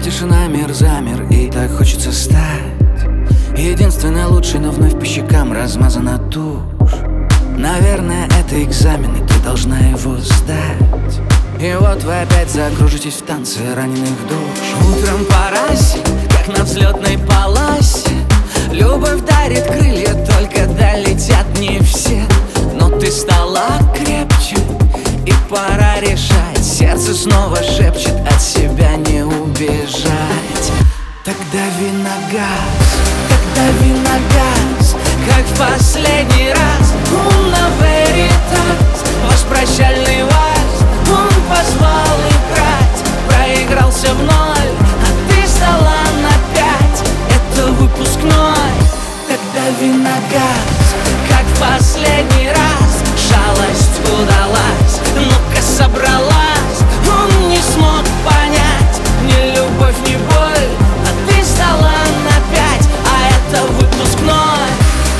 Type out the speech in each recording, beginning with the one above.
тишина, мир замер, и так хочется стать единственной лучшей, но вновь по щекам размазана тушь. Наверное, это экзамен, и ты должна его сдать. И вот вы опять закружитесь в танце раненых душ. Утром по расе, как на взлетной полосе, любовь дарит крылья, только долетят не все. Но ты стала крепче, и пора решать. Сердце снова шепчет, от себя не убежать. Так дави на газ, так дави на газ, как в последний раз. Луна веритас, ваш прощальный вальс, он позвал играть. Проигрался в ноль, а ты сдала на 5. Это выпускной. Так дави на газ, как в последний раз. Жалость удалась, ну-ка собралась. Он не смог понять ни любовь, ни боль, а ты сдала на 5, а это выпускной.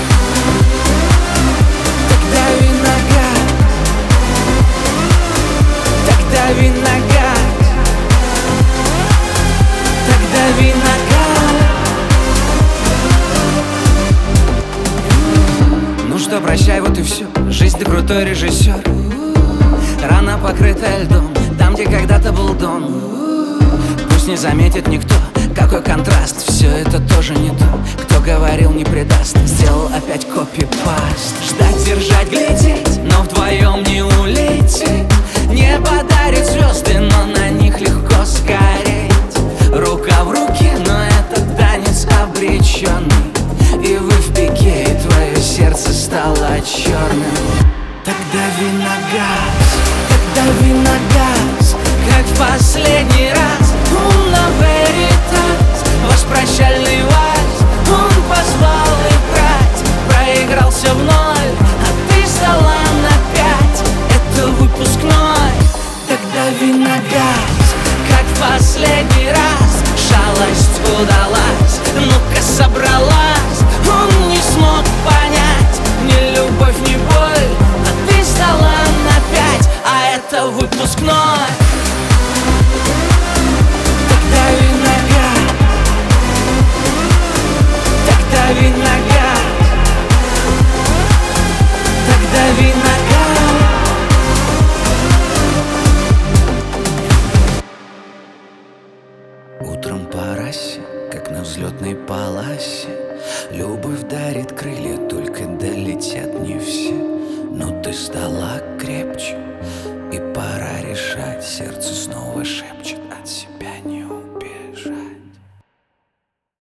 Так дави на газ, так дави на газ, так дави на газ. Ну что, прощай, вот и все. Жизнь, ты крутой режиссер. Рана покрытая льдом, там, где когда-то был дом. Пусть не заметит никто, какой контраст. Все это тоже не то, кто говорил не предаст. Сделал опять копипаст. Ждать, держать, глядеть, но вдвоем не улететь. Небо дарит звезды, но на них легко сгореть. Рука в руке, но это танец обреченный. И вы в пике, и твое сердце стало черным. Так дави на газ, так дави на газ, как в последний раз. Луна веритас, ваш прощальный вальс, он позвал играть. Проигрался в ноль, а ты сдала на 5. Это выпускной. Так дави на газ, как в последний раз. Жалость удалась, ну-ка собралась. Он не смог понять ни любовь, ни боль, а ты сдала на 5, а это выпускной. Так дави на газ, так дави на газ, так дави на газ. Утром по расе, как на взлетной полосе, любовь дарит крылья, только долетят не все. Но ты стала крепче,